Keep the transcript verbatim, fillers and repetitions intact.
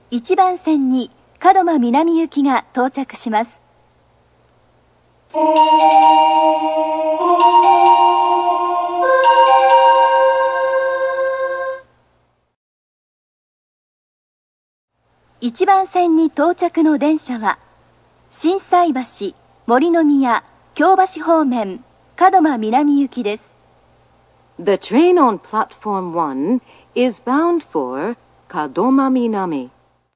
いちばん線に門真南行きが到着します。いちばん線に到着の電車は、心斎橋、森の宮、京橋方面、門真南行きです。 The train on platform one is bound for Kadoma Minami.